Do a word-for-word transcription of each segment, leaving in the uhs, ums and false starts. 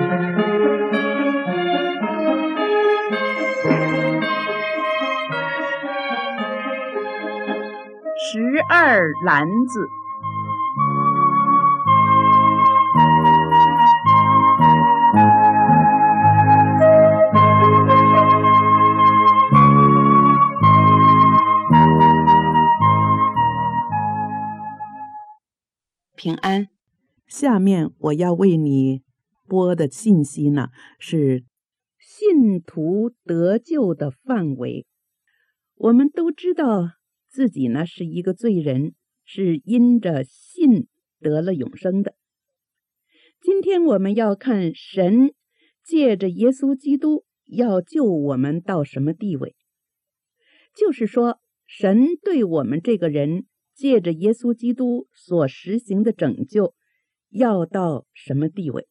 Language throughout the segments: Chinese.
十二篮子。 平安，下面我要为你播的信息呢，是信徒得救的范围。我们都知道自己呢是一个罪人，是因着信得了永生的。今天我们要看神借着耶稣基督要救我们到什么地位，就是说神对我们这个人借着耶稣基督所实行的拯救要到什么地位。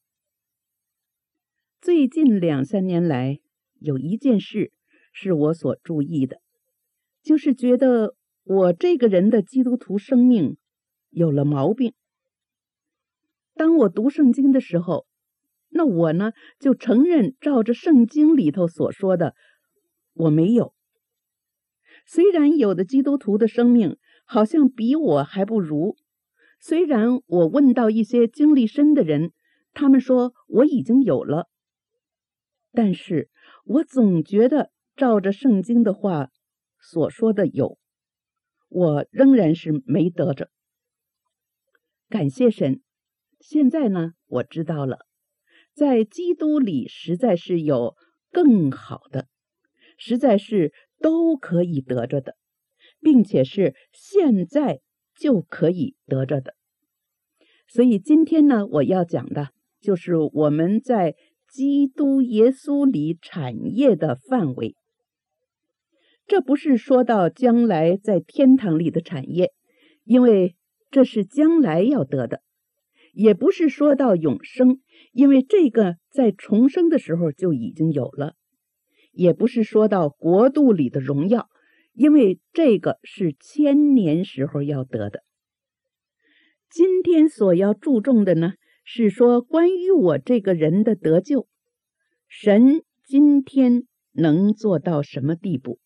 最近两三年来，有一件事是我所注意的，就是觉得我这个人的基督徒生命有了毛病。当我读圣经的时候，那我呢就承认照着圣经里头所说的我没有。虽然有的基督徒的生命好像比我还不如，虽然我问到一些经历深的人，他们说我已经有了，但是我总觉得照着圣经的话所说的有，我仍然是没得着。感谢神，现在呢我知道了，在基督里实在是有更好的，实在是都可以得着的，并且是现在就可以得着的。所以今天呢，我要讲的就是我们在基督耶稣里产业的范围。这不是说到将来在天堂里的产业，因为这是将来要得的；也不是说到永生，因为这个在重生的时候就已经有了；也不是说到国度里的荣耀，因为这个是千年时候要得的。今天所要注重的呢，是说关于我这个人的得救，神今天能做到什么地步。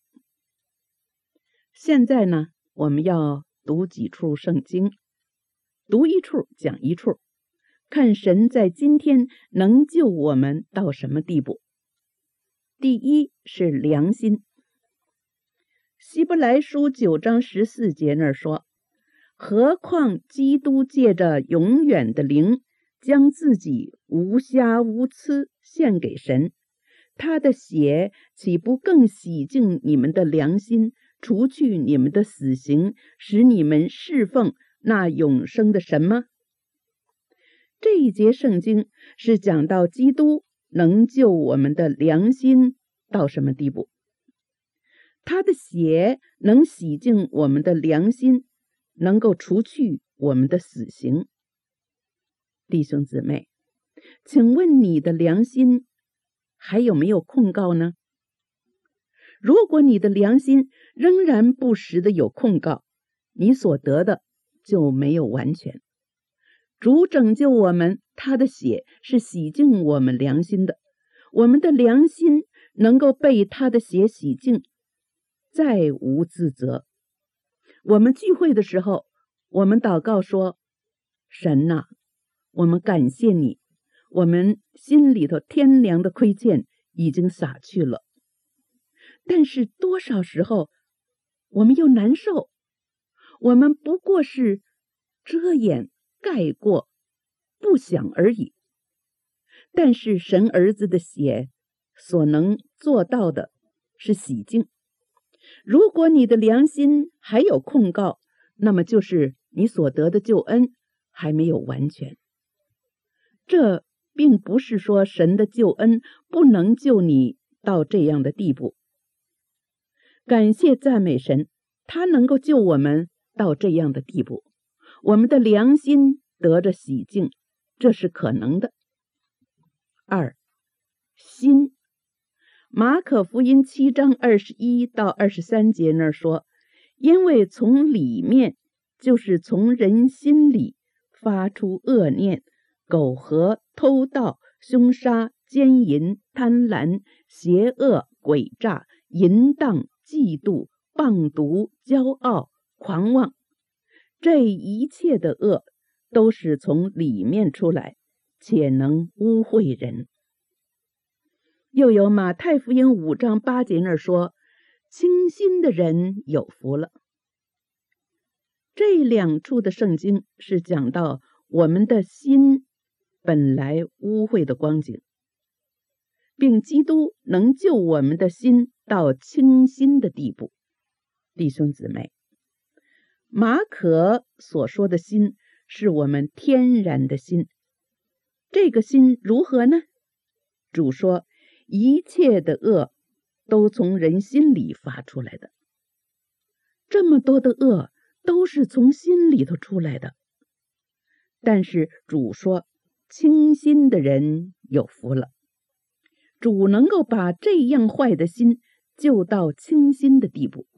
现在呢，我们要读几处圣经，读一处讲一处，看神在今天能救我们到什么地步。第一是良心。希伯来书九章十四节那儿说，何况基督借着永远的灵，将自己无瑕无疵献给神，他的血岂不更洗净你们的良心，除去你们的死刑，使你们侍奉那永生的神吗？这一节圣经是讲到基督能救我们的良心到什么地步，他的血能洗净我们的良心，能够除去我们的死刑。弟兄姊妹，请问你的良心还有没有控告呢？如果你的良心仍然不时的有控告，你所得的就没有完全。主拯救我们，他的血是洗净我们良心的，我们的良心能够被他的血洗净，再无自责。我们聚会的时候，我们祷告说，神啊，我们感谢你，我们心里头天良的亏欠已经洒去了。但是多少时候我们又难受，我们不过是遮掩盖过不想而已。但是神儿子的血所能做到的是洗净。如果你的良心还有控告，那么就是你所得的救恩还没有完全。这并不是说神的救恩不能救你到这样的地步。感谢赞美神，他能够救我们到这样的地步，我们的良心得着洗净，这是可能的。二，心。马可福音七章二十一到二十三节那儿说，因为从里面，就是从人心里发出恶念、苟合、偷盗、 凶杀、奸淫、贪婪、邪恶、诡诈、淫荡、嫉妒、谤毒、骄傲、狂妄，这一切的恶都是从里面出来，且能污秽人。又有马太福音五章八节那儿说，清心的人有福了。这两处的圣经是讲到我们的心本来污秽的光景，并基督能救我们的心到清心的地步。弟兄姊妹，马可所说的心是我们天然的心，这个心如何呢？主说，一切的恶都从人心里发出来的，这么多的恶都是从心里头出来的。但是主说，清心的人有福了。主能够把这样坏的心救到清心的地步。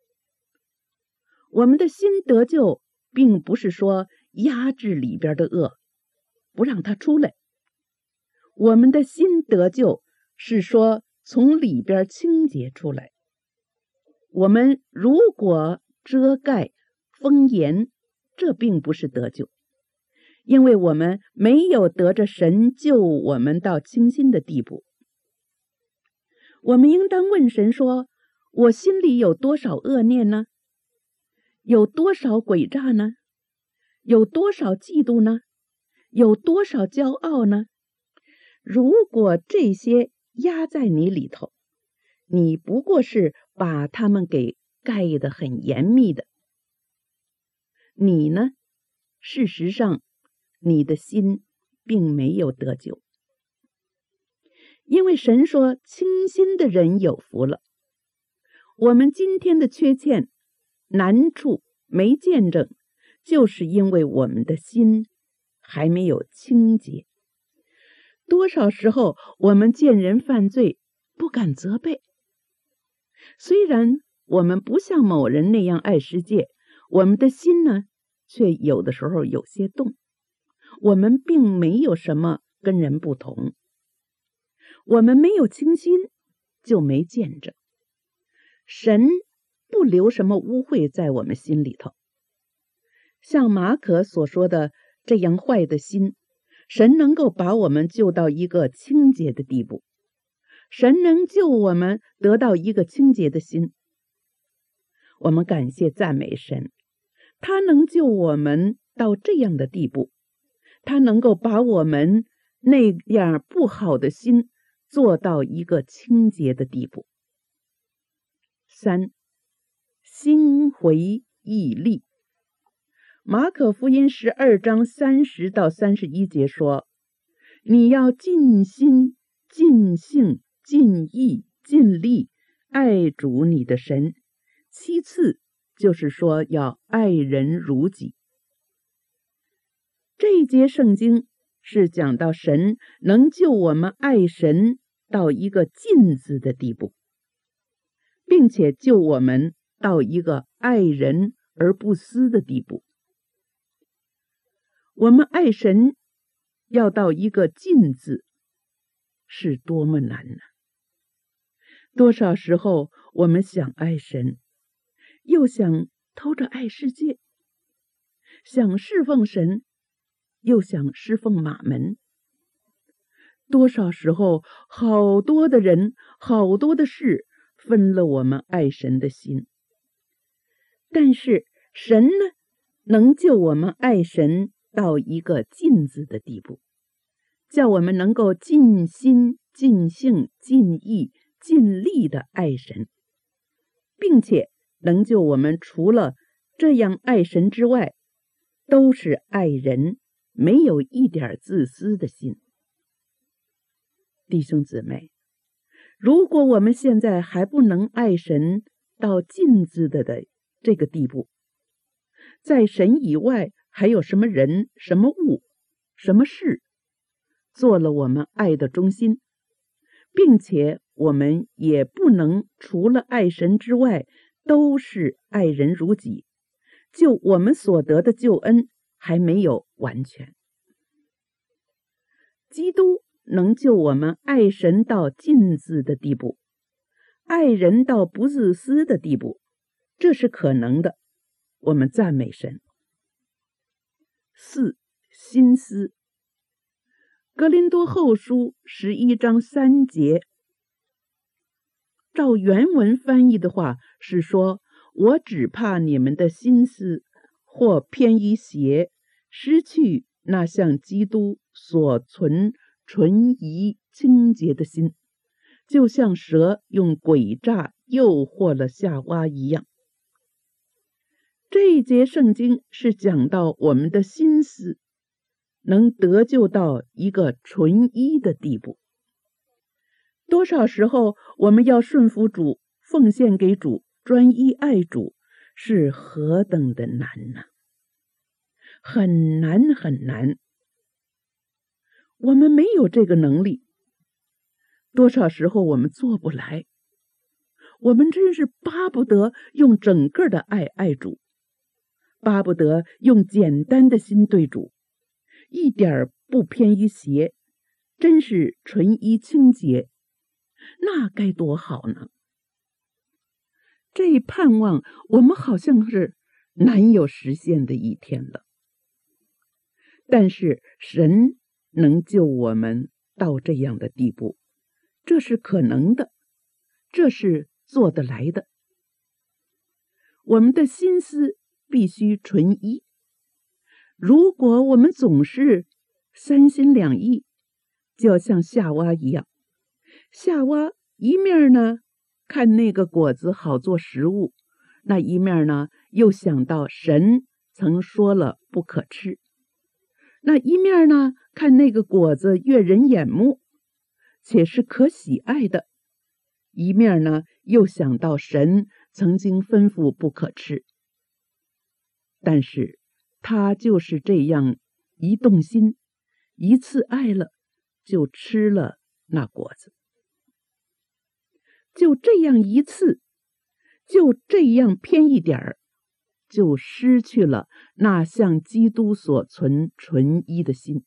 我们的心得救，并不是说压制里边的恶，不让它出来。我们的心得救，是说从里边清洁出来。我们如果遮盖、封严，这并不是得救，因为我们没有得着神救我们到清心的地步。我们应当问神说，我心里有多少恶念呢？有多少诡诈呢？有多少嫉妒呢？有多少骄傲呢？如果这些压在你里头，你不过是把它们给盖得很严密的，你呢，事实上你的心并没有得救。因为神说，清心的人有福了。我们今天的缺欠、难处、没见证，就是因为我们的心还没有清洁。多少时候我们见人犯罪不敢责备，虽然我们不像某人那样爱世界，我们的心呢，却有的时候有些动。我们并没有什么跟人不同，我们没有清心，就没见证。神不留什么污秽在我们心里头。像马可所说的这样坏的心，神能够把我们救到一个清洁的地步。神能救我们得到一个清洁的心。我们感谢赞美神，他能救我们到这样的地步，他能够把我们那样不好的心做到一个清洁的地步。三，心回意立。马可福音十二章三十到三十一节说，你要尽心、尽性、尽意、尽力爱主你的神。其次就是说要爱人如己。这一节圣经是讲到神能救我们爱神到一个尽字的地步，并且救我们到一个爱人而不私的地步。我们爱神要到一个尽字，是多么难呢？多少时候我们想爱神，又想偷着爱世界，想侍奉神，又想侍奉马门。多少时候好多的人，好多的事分了我们爱神的心。但是神呢，能救我们爱神到一个尽字的地步，叫我们能够尽心、尽性、尽意、尽力的爱神，并且能救我们除了这样爱神之外，都是爱人，没有一点自私的心。弟兄姊妹，如果我们现在还不能爱神到尽字的的这个地步，在神以外还有什么人、什么物、什么事做了我们爱的中心，并且我们也不能除了爱神之外都是爱人如己，就我们所得的救恩还没有完全。基督能救我们爱神到尽自的地步，爱人到不自私的地步，这是可能的。我们赞美神。四、心思。哥林多后书十一章三节，照原文翻译的话是说，我只怕你们的心思或偏移邪，失去那向基督所存纯宜清洁的心，就像蛇用诡诈诱惑了夏娃一样。这一节圣经是讲到我们的心思能得救到一个纯一的地步。多少时候我们要顺服主，奉献给主，专一爱主，是何等的难呢？很难很难。我们没有这个能力，多少时候我们做不来。我们真是巴不得用整个的爱爱主，巴不得用简单的心对主，一点不偏于邪，真是纯一清洁，那该多好呢？这一盼望我们好像是难有实现的一天了。但是神能救我们到这样的地步，这是可能的，这是做得来的。我们的心思必须纯一。如果我们总是三心两意，就要像夏娃一样。夏娃一面呢看那个果子好做食物，那一面呢又想到神曾说了不可吃。那一面呢看那个果子悦人眼目，且是可喜爱的，一面呢又想到神曾经吩咐不可吃。但是他就是这样一动心，一次爱了，就吃了那果子。就这样一次，就这样偏一点儿，就失去了那向基督所存纯一的心。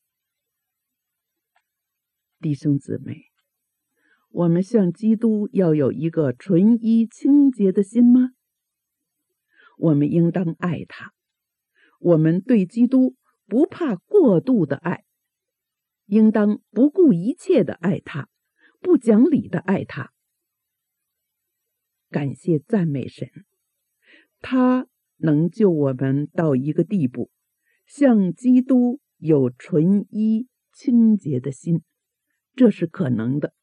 弟兄姊妹，我们向基督要有一个纯一清洁的心吗？我们应当爱他，我们对基督不怕过度的爱，应当不顾一切的爱他，不讲理的爱他。感谢赞美神，他能救我们到一个地步，像基督有纯一清洁的心，这是可能的。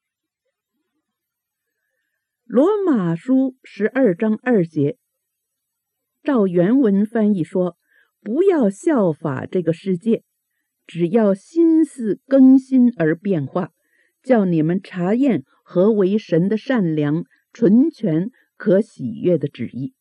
罗马书十二章二节，照原文翻译说，不要效法这个世界，只要心思更新而变化，叫你们查验何为神的善良、纯全、可喜悦的旨意。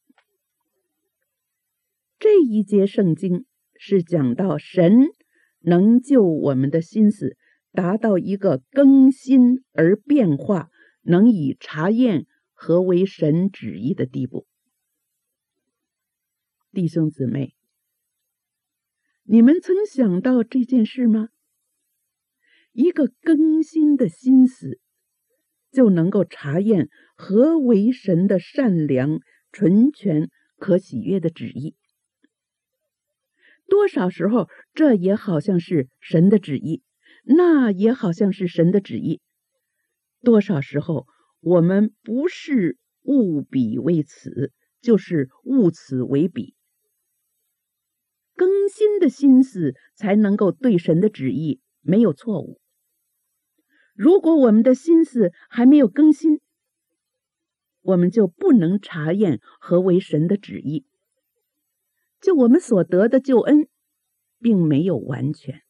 这一节圣经是讲到神能救我们的心思达到一个更新而变化，能以查验何为神旨意的地步。弟兄姊妹，你们曾想到这件事吗？一个更新的心思就能够查验何为神的善良、纯全、可喜悦的旨意。多少时候这也好像是神的旨意，那也好像是神的旨意。多少时候我们不是物比为此，就是物此为彼。更新的心思才能够对神的旨意没有错误。如果我们的心思还没有更新，我们就不能查验何为神的旨意，就我们所得的救恩并没有完全。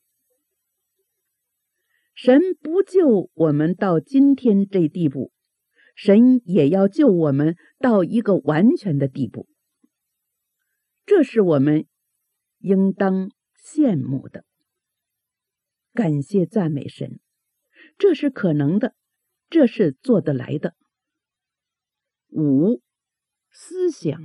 神不救我们到今天这地步，神也要救我们到一个完全的地步，这是我们应当羡慕的。感谢赞美神，这是可能的，这是做得来的。五、思想。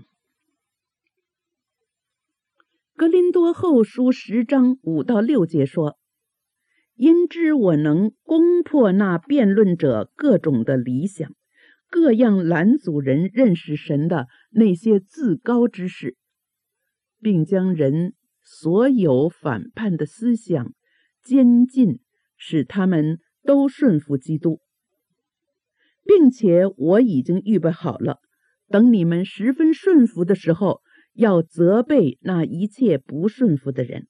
哥林多后书十章五到六节说， 因知我能攻破那辩论者各种的理想，各样拦阻人认识神的那些自高之事，并将人所有反叛的思想监禁，使他们都顺服基督，并且我已经预备好了，等你们十分顺服的时候，要责备那一切不顺服的人。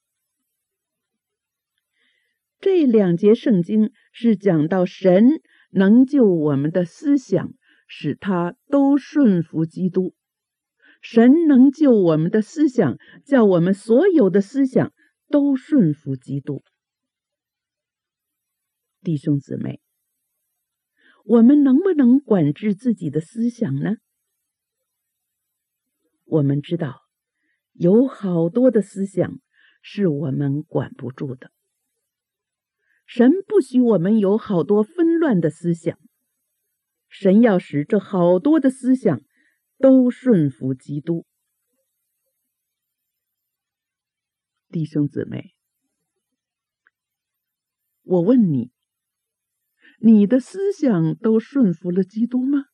这两节圣经是讲到神能救我们的思想，使他都顺服基督。神能救我们的思想，叫我们所有的思想都顺服基督。弟兄姊妹，我们能不能管制自己的思想呢？我们知道，有好多的思想是我们管不住的。神不许我们有好多纷乱的思想，神要使这好多的思想都顺服基督。弟兄姊妹，我问你，你的思想都顺服了基督吗？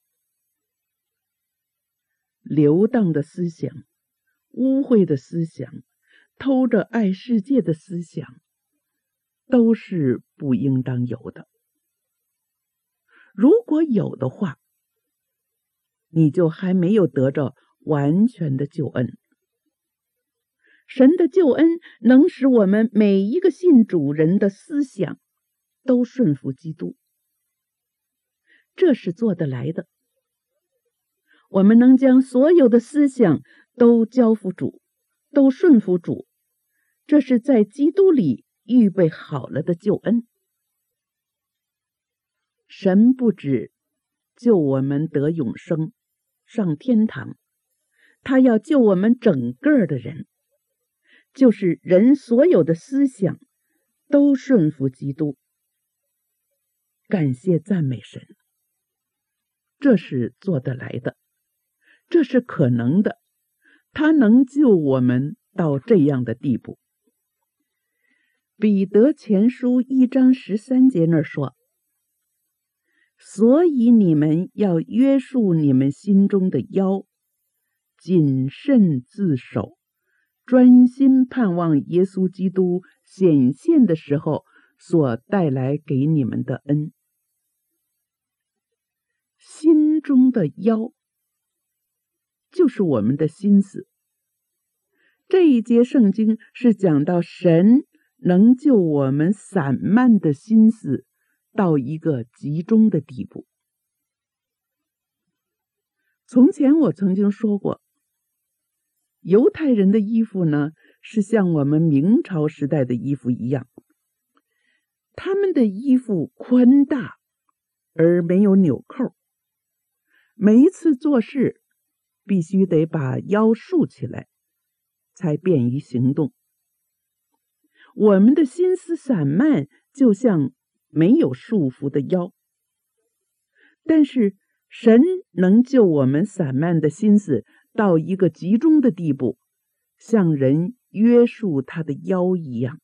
流荡的思想、污秽的思想、偷着爱世界的思想，都是不应当有的。如果有的话，你就还没有得着完全的救恩。神的救恩能使我们每一个信主人的思想都顺服基督，这是做得来的。我们能将所有的思想都交付主，都顺服主，这是在基督里预备好了的救恩。神不止救我们得永生，上天堂，他要救我们整个的人，就是人所有的思想都顺服基督。感谢赞美神，这是做得来的，这是可能的，他能救我们到这样的地步。彼得前书一章十三节那儿说，所以你们要约束你们心中的腰，谨慎自守，专心盼望耶稣基督显现的时候所带来给你们的恩。心中的腰就是我们的心思。这一节圣经是讲到神能救我们散漫的心思到一个集中的地步。从前我曾经说过，犹太人的衣服呢，是像我们明朝时代的衣服一样，他们的衣服宽大而没有纽扣，每一次做事必须得把腰束起来，才便于行动。我们的心思散漫，就像没有束缚的腰，但是神能救我们散漫的心思到一个集中的地步，像人约束他的腰一样。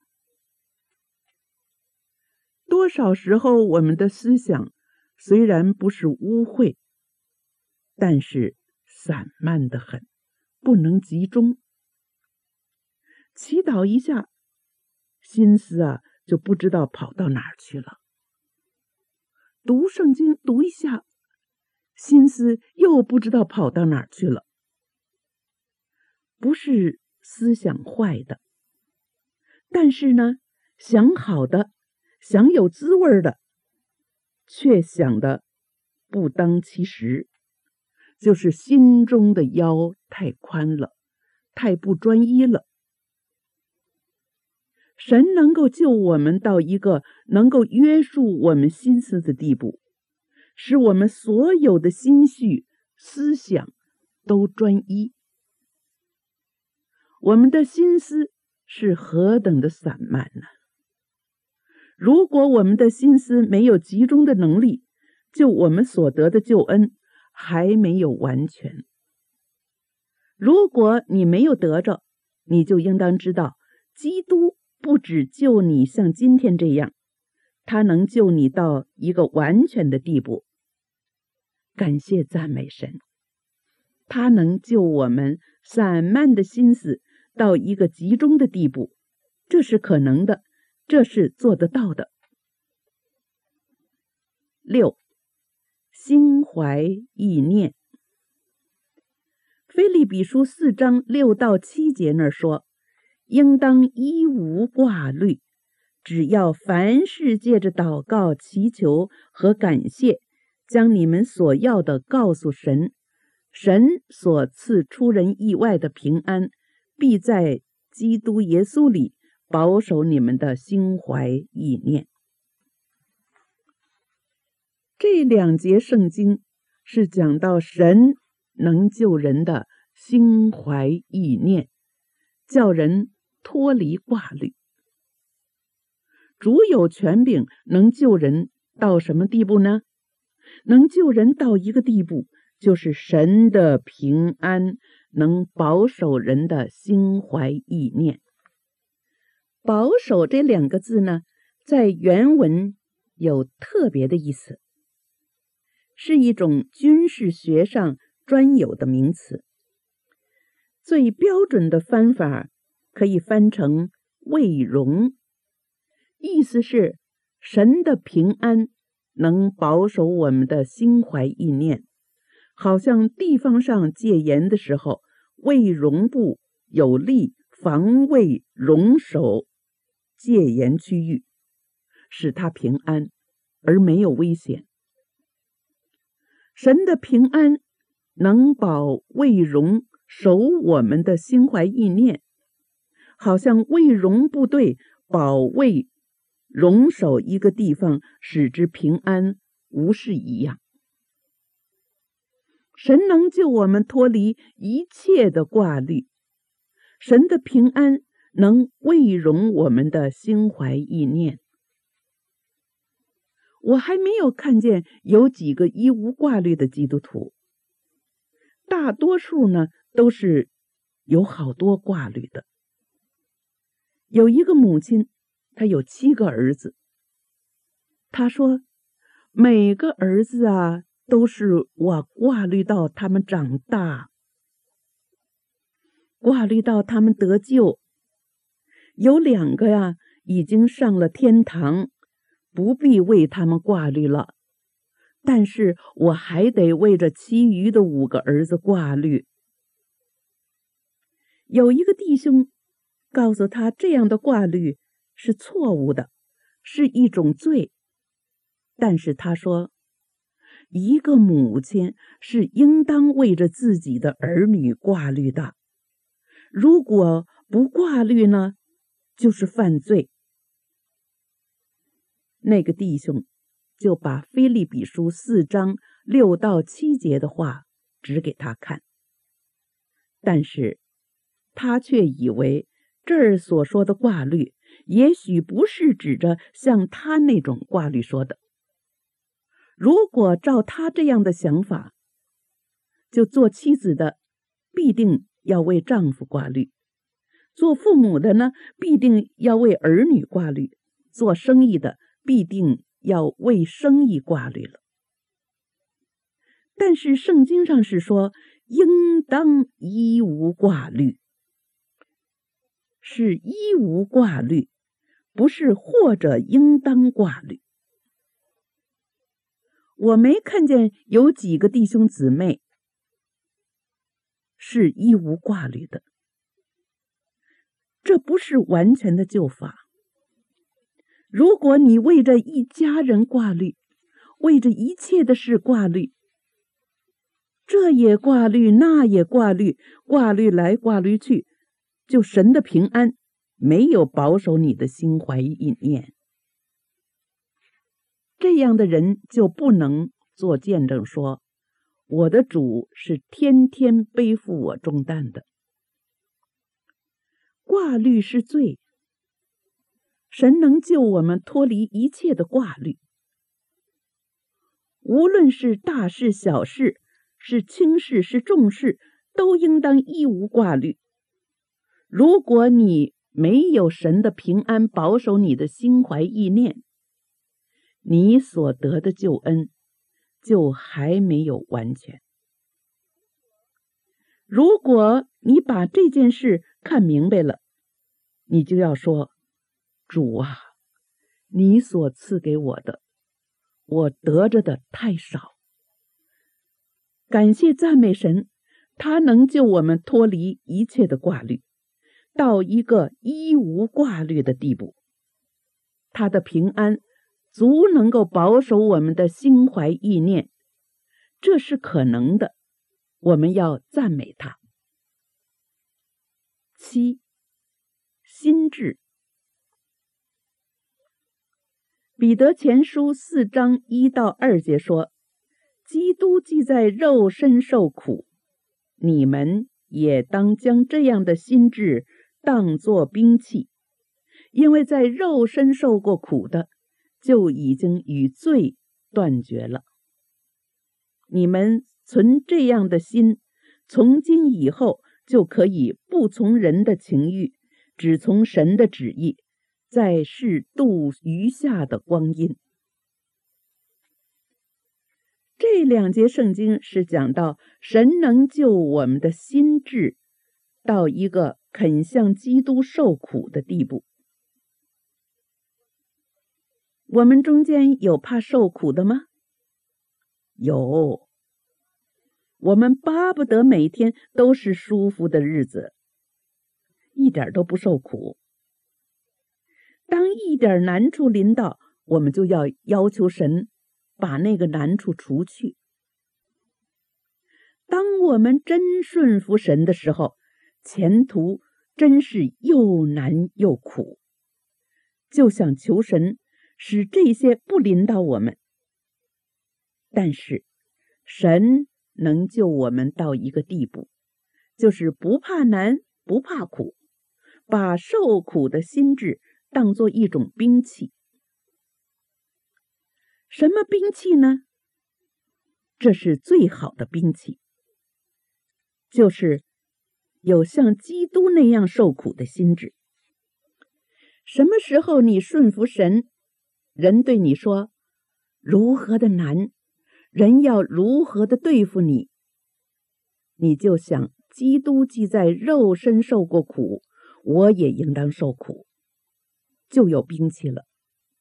多少时候我们的思想虽然不是污秽，但是散漫得很，不能集中。祈祷一下，心思啊就不知道跑到哪儿去了。读圣经读一下，心思又不知道跑到哪儿去了。不是思想坏的，但是呢，想好的，想有滋味的，却想的不当其时，就是心中的腰太宽了，太不专一了。神能够救我们到一个能够约束我们心思的地步，使我们所有的心绪、思想都专一。我们的心思是何等的散漫呢？如果我们的心思没有集中的能力，就我们所得的救恩还没有完全。如果你没有得着，你就应当知道，基督不只救你像今天这样，他能救你到一个完全的地步。感谢赞美神，他能救我们散漫的心思到一个集中的地步，这是可能的，这是做得到的。六，心怀意念。腓立比书四章六到七节那儿说，应当一无挂虑，只要凡事借着祷告、祈求和感谢，将你们所要的告诉神，神所赐出人意外的平安，必在基督耶稣里保守你们的心怀意念。这两节圣经是讲到神能救人的心怀意念，叫人脱离挂虑。主有权柄，能救人到什么地步呢？能救人到一个地步，就是神的平安能保守人的心怀意念。保守这两个字呢，在原文有特别的意思，是一种军事学上专有的名词。最标准的翻法可以翻成卫荣，意思是神的平安能保守我们的心怀意念，好像地方上戒严的时候，卫荣部有力防卫容守戒严区域，使他平安而没有危险。神的平安能保卫荣守我们的心怀意念，好像卫荣部队保卫容守一个地方，使之平安无事一样。神能救我们脱离一切的挂虑，神的平安能卫容我们的心怀意念。我还没有看见有几个一无挂虑的基督徒，大多数呢都是有好多挂虑的。有一个母亲，她有七个儿子，她说每个儿子啊都是我挂虑到他们长大，挂虑到他们得救。有两个呀已经上了天堂，不必为他们挂虑了，但是我还得为着其余的五个儿子挂虑。有一个弟兄告诉他，这样的挂虑是错误的，是一种罪。但是他说，一个母亲是应当为着自己的儿女挂虑的，如果不挂虑呢，就是犯罪。那个弟兄就把腓立比书四章六到七节的话指给他看，但是他却以为这儿所说的挂虑也许不是指着像他那种挂虑说的。如果照他这样的想法，就做妻子的必定要为丈夫挂虑，做父母的呢必定要为儿女挂虑，做生意的必定要为生意挂虑了。但是圣经上是说应当一无挂虑，是一无挂虑，不是或者应当挂虑。我没看见有几个弟兄姊妹是一无挂虑的，这不是完全的救法。如果你为着一家人挂虑，为着一切的事挂虑，这也挂虑，那也挂虑，挂虑来挂虑去，就神的平安没有保守你的心怀意念。这样的人就不能做见证说，我的主是天天背负我重担的。挂虑是罪，神能救我们脱离一切的挂虑。无论是大事小事，是轻事是重事，都应当一无挂虑。如果你没有神的平安保守你的心怀意念，你所得的救恩就还没有完全。如果你把这件事看明白了，你就要说，主啊，你所赐给我的，我得着的太少。感谢赞美神，他能救我们脱离一切的挂虑，到一个一无挂虑的地步。他的平安足能够保守我们的心怀意念，这是可能的，我们要赞美他。七，心志。彼得前书四章一到二节说，基督既在肉身受苦，你们也当将这样的心志当作兵器，因为在肉身受过苦的，就已经与罪断绝了。你们存这样的心，从今以后就可以不从人的情欲，只从神的旨意，在世度余下的光阴。这两节圣经是讲到神能救我们的心智到一个肯向基督受苦的地步。我们中间有怕受苦的吗？有。我们巴不得每天都是舒服的日子，一点都不受苦。当一点难处临到，我们就要要求神把那个难处除去。当我们真顺服神的时候，前途真是又难又苦，就想求神使这些不临到我们。但是神能救我们到一个地步，就是不怕难，不怕苦，把受苦的心志当作一种兵器。什么兵器呢？这是最好的兵器，就是有像基督那样受苦的心志。什么时候你顺服神，人对你说如何的难，人要如何的对付你，你就想基督既在肉身受过苦，我也应当受苦，就有兵器了。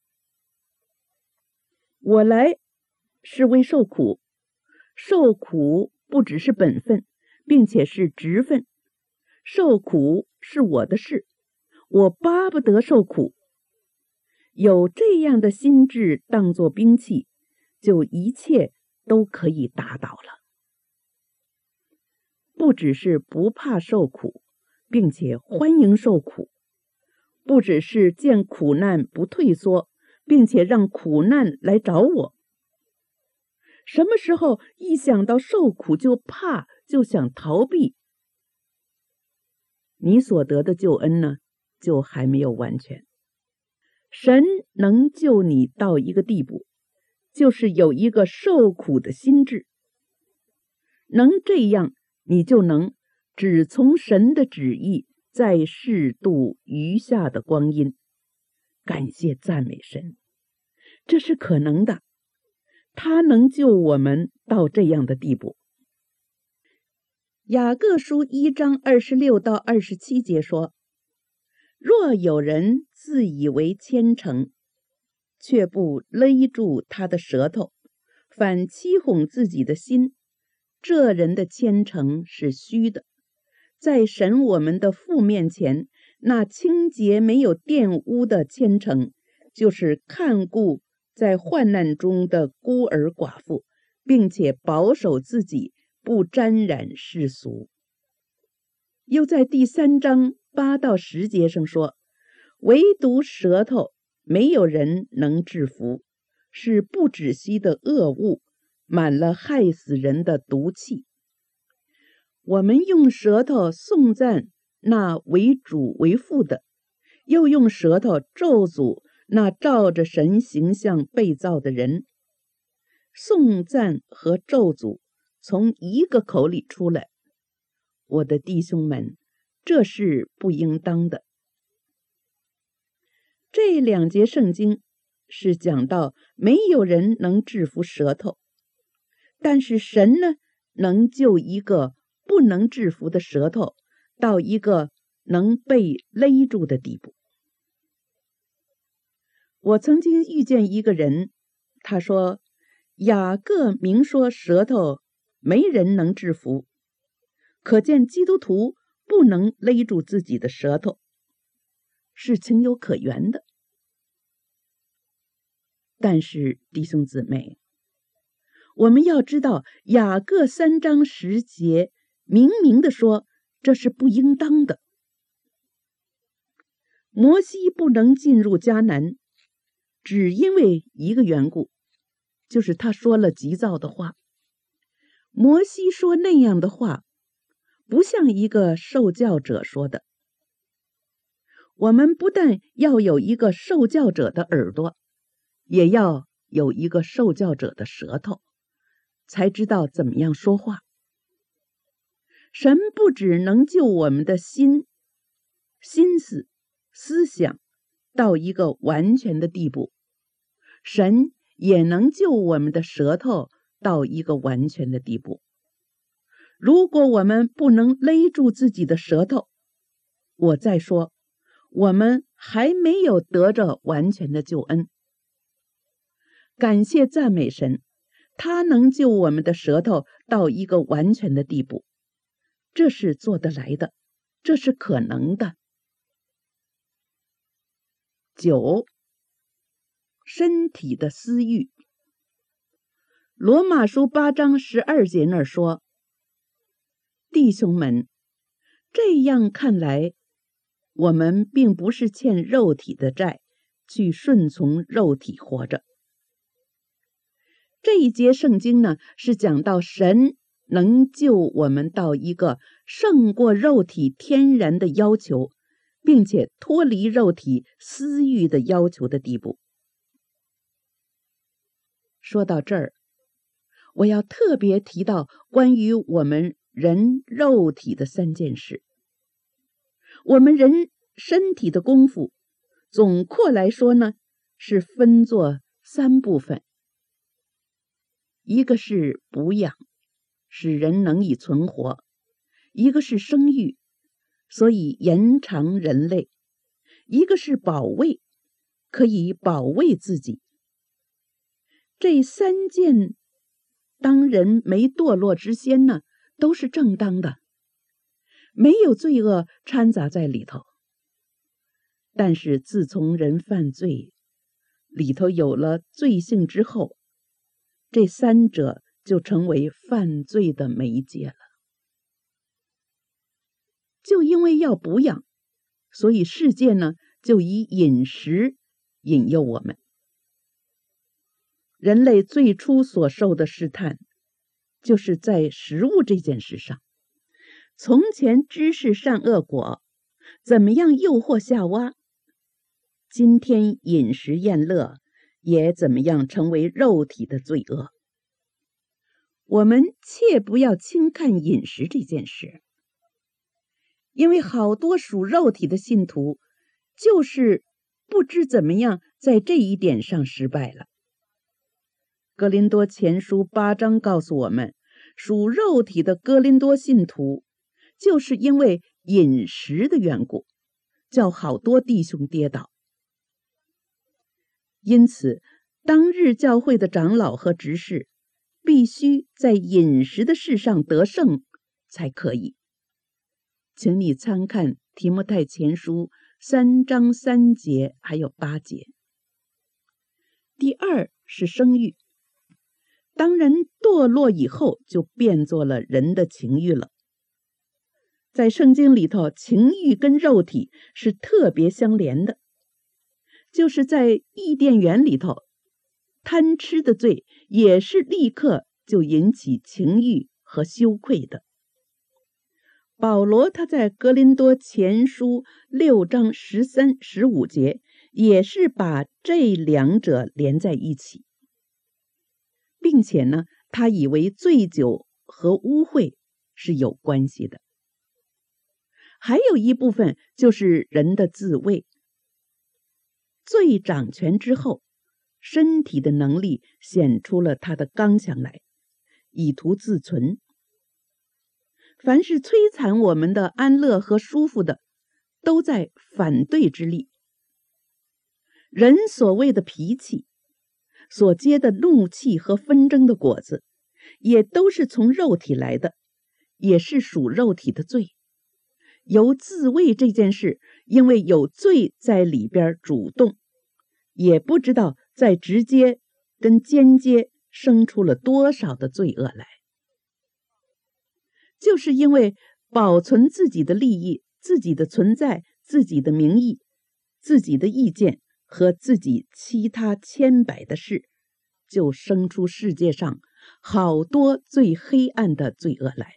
我来是为受苦，受苦不只是本分，并且是职分，受苦是我的事，我巴不得受苦。有这样的心志当作兵器，就一切都可以打倒了。不只是不怕受苦，并且欢迎受苦；不只是见苦难不退缩，并且让苦难来找我。什么时候一想到受苦就怕，就想逃避，你所得的救恩呢，就还没有完全。神能救你到一个地步，就是有一个受苦的心志，能这样，你就能只从神的旨意，在世度余下的光阴。感谢赞美神，这是可能的，他能救我们到这样的地步。雅各书一章二十六到二十七节说，若有人自以为虔诚，却不勒住他的舌头，反欺哄自己的心，这人的虔诚是虚的。在神我们的父面前，那清洁没有玷污的虔诚，就是看顾在患难中的孤儿寡妇，并且保守自己不沾染世俗。又在第三章八到十节上说，唯独舌头没有人能制服，是不止息的恶物，满了害死人的毒气。我们用舌头颂赞那为主为父的，又用舌头咒诅那照着神形象被造的人。颂赞和咒诅从一个口里出来，我的弟兄们，这是不应当的。 这两节圣经是讲到没有人能制服舌头，但是神呢，能救一个不能制服的舌头到一个能被勒住的地步。我曾经遇见一个人，他说雅各明说舌头没人能制服，可见基督徒不能勒住自己的舌头，是情有可原的。但是弟兄姊妹，我们要知道雅各三章十节明明的说这是不应当的。摩西不能进入迦南，只因为一个缘故，就是他说了急躁的话。摩西说那样的话，不像一个受教者说的。我们不但要有一个受教者的耳朵，也要有一个受教者的舌头，才知道怎么样说话。神不只能救我们的心、心思、思想到一个完全的地步，神也能救我们的舌头到一个完全的地步。如果我们不能勒住自己的舌头，我再说，我们还没有得着完全的救恩。感谢赞美神，他能救我们的舌头到一个完全的地步，这是做得来的，这是可能的。九，身体的私欲。罗马书八章十二节那儿说，弟兄们，这样看来，我们并不是欠肉体的债，去顺从肉体活着。这一节圣经呢，是讲到神能救我们到一个胜过肉体天然的要求，并且脱离肉体私欲的要求的地步。说到这儿，我要特别提到关于我们人肉体的三件事。我们人身体的功夫，总括来说呢，是分作三部分。一个是补养，使人能以存活；一个是生育，所以延长人类；一个是保卫，可以保卫自己。这三件，当人没堕落之先呢，都是正当的，没有罪恶掺杂在里头。但是自从人犯罪，里头有了罪性之后，这三者就成为犯罪的媒介了。就因为要补养，所以世界呢，就以饮食引诱我们。人类最初所受的试探，就是在食物这件事上。从前知识善恶果，怎么样诱惑夏娃？今天饮食宴乐，也怎么样成为肉体的罪恶？我们切不要轻看饮食这件事，因为好多属肉体的信徒，就是不知怎么样在这一点上失败了。哥林多前书八章告诉我们，属肉体的哥林多信徒，就是因为饮食的缘故，叫好多弟兄跌倒。因此，当日教会的长老和执事必须在饮食的事上得胜才可以。请你参看提摩太前书三章三节还有八节。第二是生育。当人堕落以后，就变作了人的情欲了。在圣经里头，情欲跟肉体是特别相连的。就是在伊甸园里头，贪吃的罪也是立刻就引起情欲和羞愧的。保罗他在哥林多前书六章十三、十五节也是把这两者连在一起，并且呢，他以为醉酒和污秽是有关系的。还有一部分就是人的自慰。 罪掌权之后，身体的能力显出了它的刚强来，以图自存。凡是摧残我们的安乐和舒服的，都在反对之力。人所谓的脾气，所结的怒气和纷争的果子，也都是从肉体来的，也是属肉体的罪。由自卫这件事，因为有罪在里边主动，也不知道在直接跟间接生出了多少的罪恶来。就是因为保存自己的利益、自己的存在、自己的名义、自己的意见和自己其他千百的事，就生出世界上好多最黑暗的罪恶来。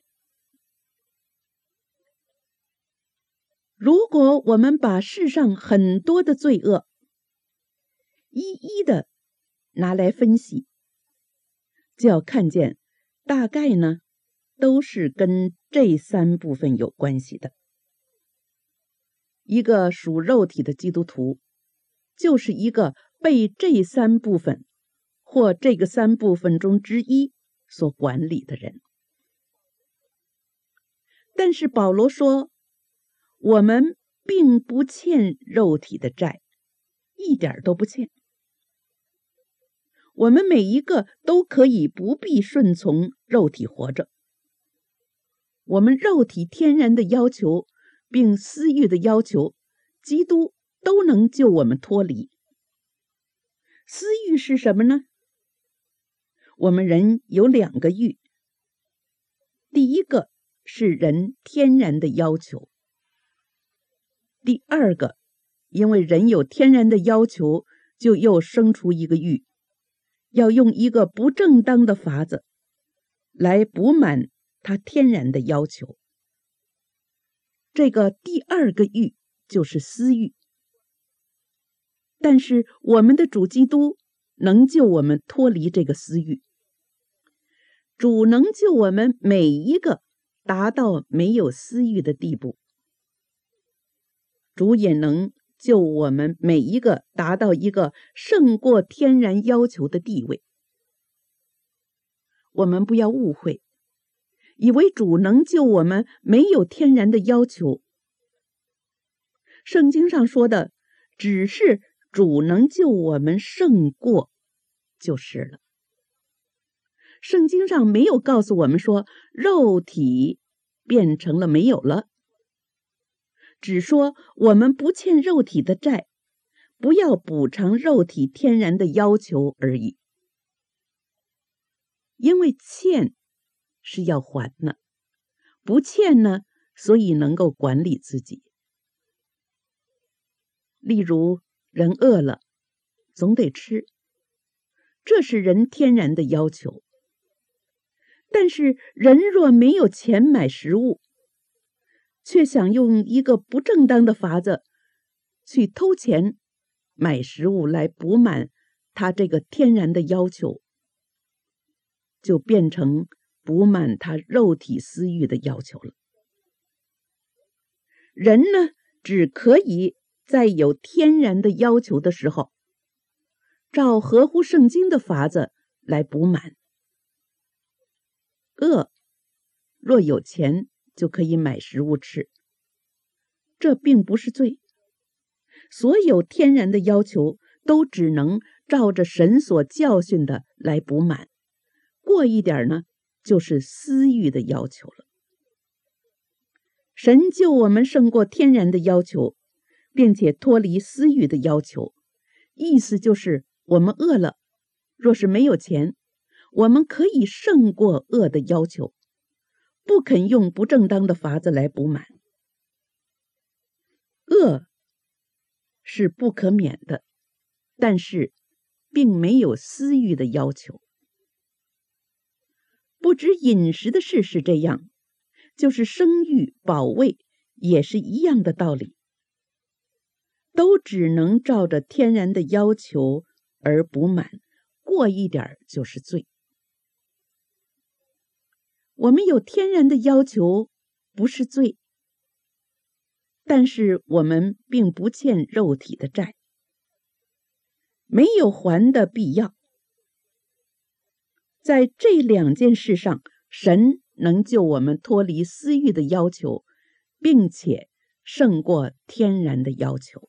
如果我们把世上很多的罪恶一一的拿来分析，就要看见大概呢都是跟这三部分有关系的。一个属肉体的基督徒，就是一个被这三部分或这个三部分中之一所管理的人。但是保罗说，我们并不欠肉体的债，一点都不欠。我们每一个都可以不必顺从肉体活着。我们肉体天然的要求并私欲的要求，基督都能救我们脱离。私欲是什么呢？我们人有两个欲，第一个是人天然的要求，第二个，因为人有天然的要求，就又生出一个欲，要用一个不正当的法子来补满他天然的要求。这个第二个欲就是私欲。但是我们的主基督能救我们脱离这个私欲，主能救我们每一个达到没有私欲的地步，主也能救我们每一个达到一个胜过天然要求的地位。我们不要误会，以为主能救我们没有天然的要求。圣经上说的只是主能救我们胜过就是了。圣经上没有告诉我们说肉体变成了没有了，只说我们不欠肉体的债，不要补偿肉体天然的要求而已。因为欠是要还呢，不欠呢，所以能够管理自己。例如人饿了总得吃，这是人天然的要求。但是人若没有钱买食物，却想用一个不正当的法子去偷钱买食物来补满他这个天然的要求，就变成补满他肉体私欲的要求了。人呢，只可以在有天然的要求的时候，照合乎圣经的法子来补满。饿，若有钱就可以买食物吃，这并不是罪。所有天然的要求都只能照着神所教训的来补满，过一点呢，就是私欲的要求了。神救我们胜过天然的要求，并且脱离私欲的要求，意思就是我们饿了，若是没有钱，我们可以胜过饿的要求，不肯用不正当的法子来补满。饿是不可免的，但是并没有私欲的要求。不止饮食的事是这样，就是生育、保卫也是一样的道理，都只能照着天然的要求而补满，过一点就是罪。我们有天然的要求不是罪，但是我们并不欠肉体的债。 没有还的必要。在这两件事上，神能救我们脱离私欲的要求，并且胜过天然的要求。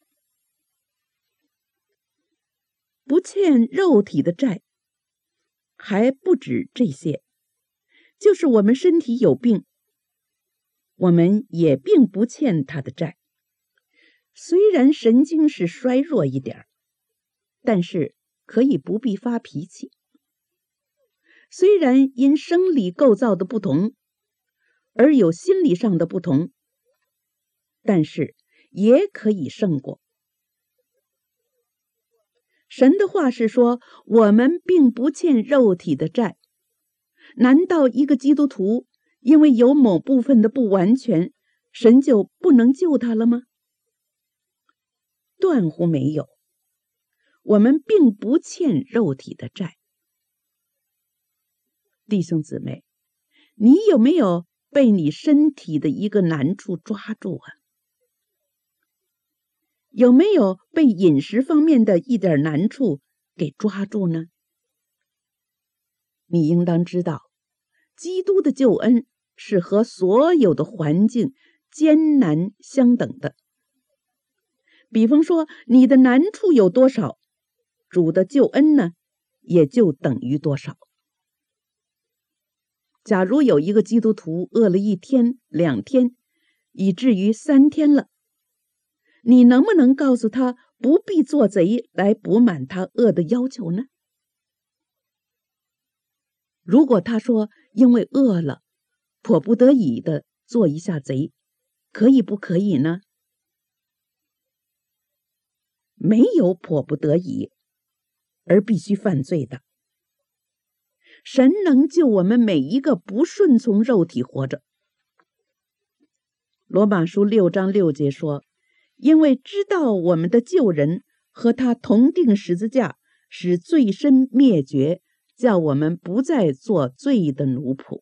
不欠肉体的债还不止这些，就是我们身体有病，我们也并不欠他的债。虽然神经是衰弱一点，但是可以不必发脾气。虽然因生理构造的不同而有心理上的不同，但是也可以胜过。神的话是说，我们并不欠肉体的债。难道一个基督徒因为有某部分的不完全，神就不能救他了吗？断乎没有，我们并不欠肉体的债。弟兄姊妹，你有没有被你身体的一个难处抓住啊？有没有被饮食方面的一点难处给抓住呢？你应当知道，基督的救恩是和所有的环境艰难相等的。比方说，你的难处有多少，主的救恩呢，也就等于多少。假如有一个基督徒饿了一天、两天，以至于三天了，你能不能告诉他不必做贼来补满他饿的要求呢？如果他说因为饿了，迫不得已的做一下贼，可以不可以呢？没有迫不得已而必须犯罪的。神能救我们每一个不顺从肉体活着。罗马书六章六节说，因为知道我们的旧人和他同定十字架，使罪身灭绝，叫我们不再做罪的奴仆。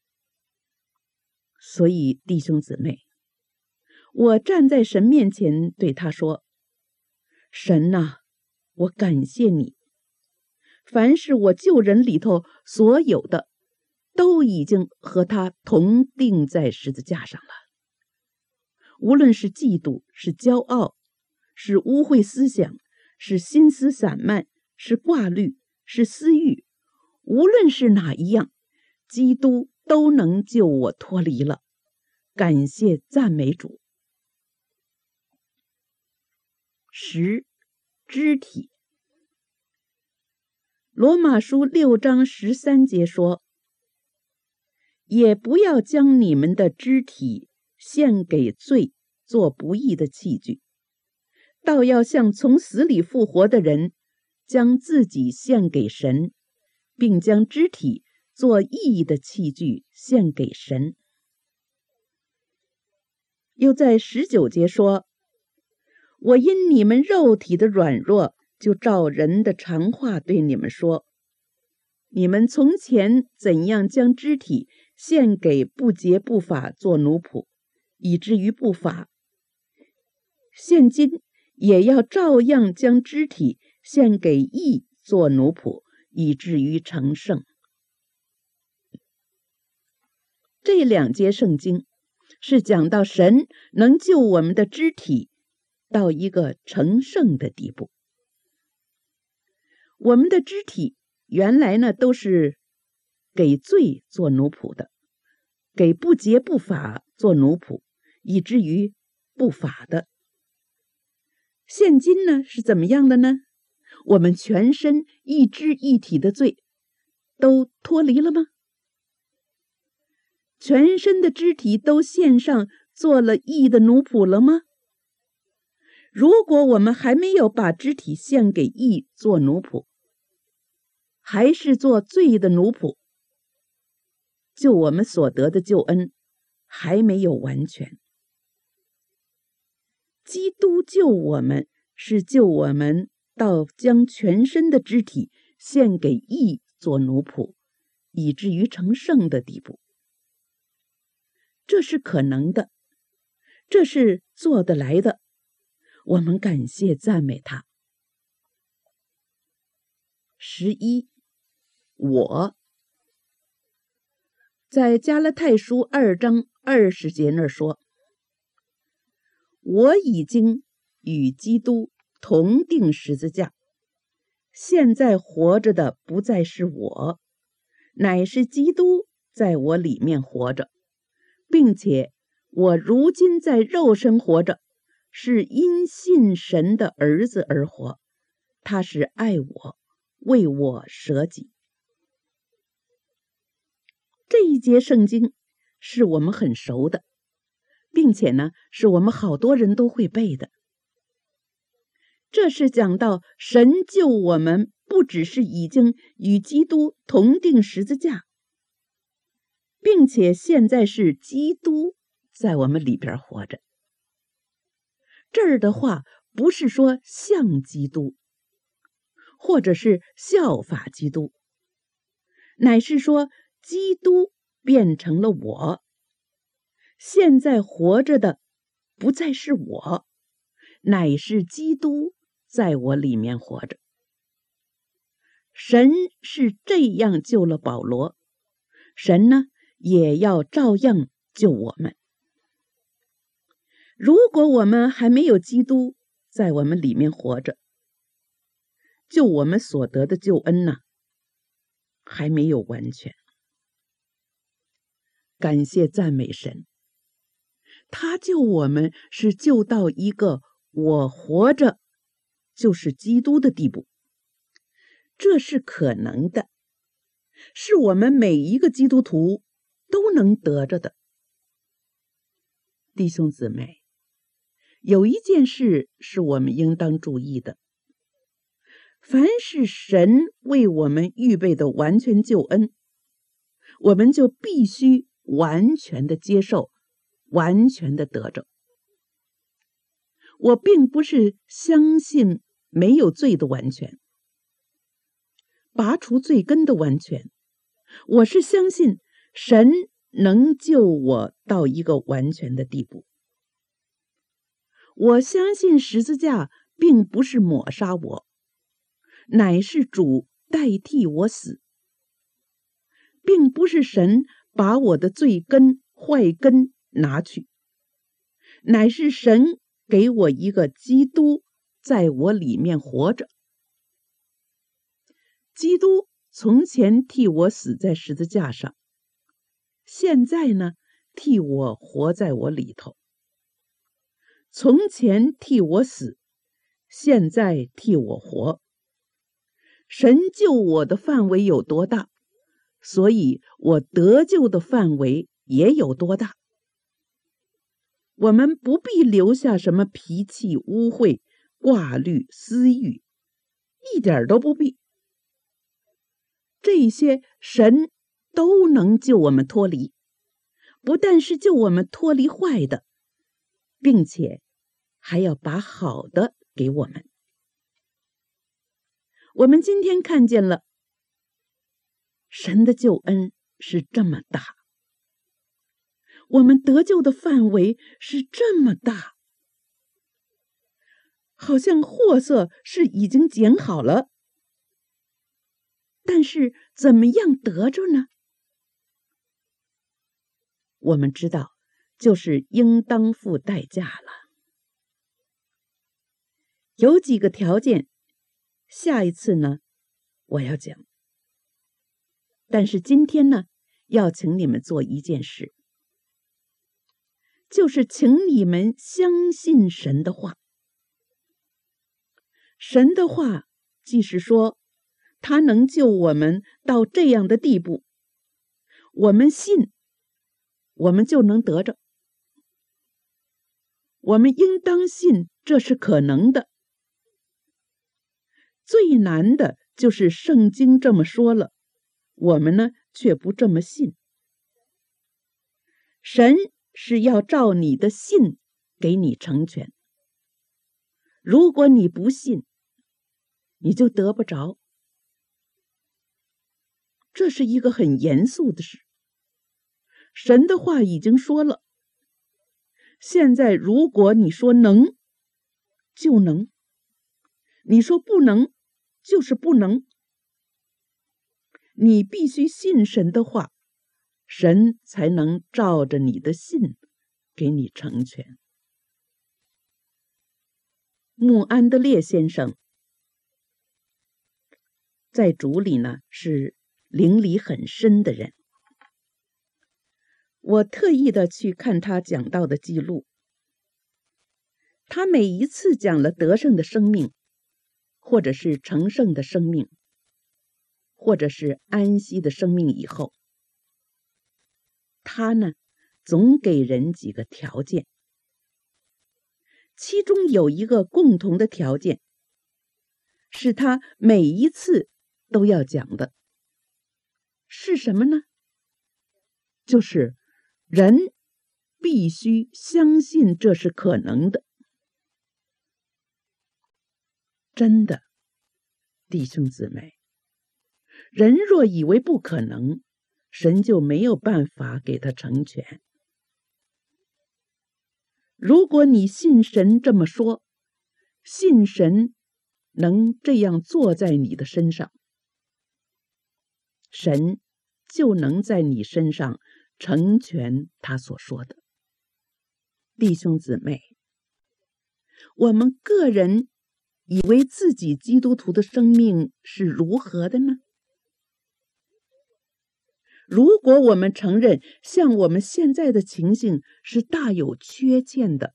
所以弟兄姊妹，我站在神面前对他说，神啊，我感谢你，凡是我旧人里头所有的，都已经和他同定在十字架上了。无论是嫉妒，是骄傲，是污秽思想，是心思散漫，是挂虑，是私欲，无论是哪一样，基督都能救我脱离了。感谢赞美主。十、肢体。罗马书六章十三节说，也不要将你们的肢体献给罪，做不义的器具，倒要像从死里复活的人，将自己献给神，并将肢体做义的器具献给神。又在十九节说，我因你们肉体的软弱，就照人的常话对你们说，你们从前怎样将肢体献给不洁不法做奴仆，以至于不法，现今也要照样将肢体献给义做奴仆，以至于成圣。这两节圣经是讲到神能救我们的肢体到一个成圣的地步。我们的肢体原来呢都是给罪做奴仆的，给不洁不法做奴仆，以至于不法的。现今呢是怎么样的呢？我们全身一肢一体的罪都脱离了吗？全身的肢体都献上做了义的奴仆了吗？如果我们还没有把肢体献给义做奴仆，还是做罪的奴仆，就我们所得的救恩还没有完全。基督救我们是救我们到将全身的肢体献给义做奴仆，以至于成圣的地步。这是可能的，这是做得来的，我们感谢赞美他。 十一，我。在加拉太书二章二十节那儿说，我已经与基督同定十字架，现在活着的不再是我，乃是基督在我里面活着，并且我如今在肉身活着，是因信神的儿子而活，他是爱我，为我舍己。这一节圣经是我们很熟的，并且呢，是我们好多人都会背的。这是讲到神救我们，不只是已经与基督同定十字架，并且现在是基督在我们里边活着。这儿的话不是说像基督，或者是效法基督，乃是说基督变成了我，现在活着的不再是我，乃是基督在我里面活着。神是这样救了保罗，神呢也要照样救我们。如果我们还没有基督在我们里面活着，就我们所得的救恩呢，还没有完全。感谢赞美神，他救我们是救到一个我活着就是基督的地步，这是可能的，是我们每一个基督徒都能得着的。弟兄姊妹，有一件事是我们应当注意的，凡是神为我们预备的完全救恩，我们就必须完全的接受，完全的得着。我并不是相信没有罪的完全，拔除罪根的完全，我是相信神能救我到一个完全的地步。我相信十字架并不是抹杀我，乃是主代替我死，并不是神把我的罪根坏根拿去，乃是神给我一个基督在我里面活着。基督从前替我死在十字架上，现在呢替我活在我里头。从前替我死，现在替我活。神救我的范围有多大，所以我得救的范围也有多大。我们不必留下什么脾气、污秽、挂虑、私欲，一点都不必。这些神都能救我们脱离，不但是救我们脱离坏的，并且还要把好的给我们。我们今天看见了神的救恩是这么大，我们得救的范围是这么大，好像货色是已经捡好了，但是怎么样得着呢？我们知道，就是应当付代价了。有几个条件，下一次呢，我要讲。但是今天呢，要请你们做一件事，就是请你们相信神的话。神的话既是说，他能救我们到这样的地步，我们信，我们就能得着。我们应当信，这是可能的。最难的就是圣经这么说了，我们呢却不这么信。神是要照你的信给你成全，如果你不信，你就得不着。这是一个很严肃的事。神的话已经说了，现在如果你说能，就能；你说不能，就是不能。 你必须信神的话，神才能照着你的信给你成全。穆安德烈先生在主里呢是灵里很深的人，我特意的去看他讲道的记录。他每一次讲了得胜的生命，或者是成圣的生命，或者是安息的生命以后，他呢总给人几个条件，其中有一个共同的条件，是他每一次都要讲的，是什么呢？就是人必须相信这是可能的。真的，弟兄姊妹，人若以为不可能，神就没有办法给他成全。如果你信神这么说，信神能这样做在你的身上，神就能在你身上成全他所说的。弟兄姊妹，我们个人以为自己基督徒的生命是如何的呢？如果我们承认像我们现在的情形是大有缺陷的，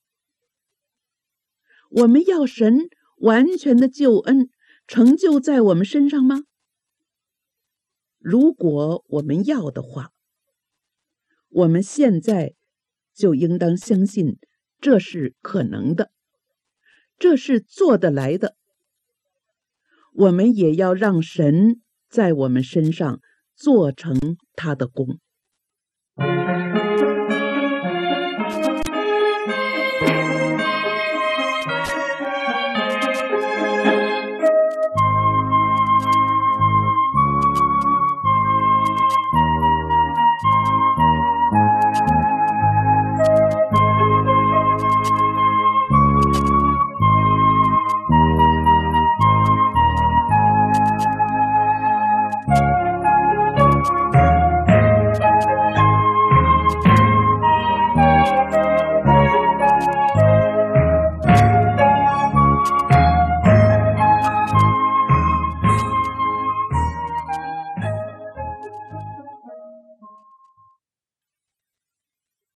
我们要神完全的救恩成就在我们身上吗？如果我们要的话，我们现在就应当相信这是可能的，这是做得来的。我们也要让神在我们身上做成他的功。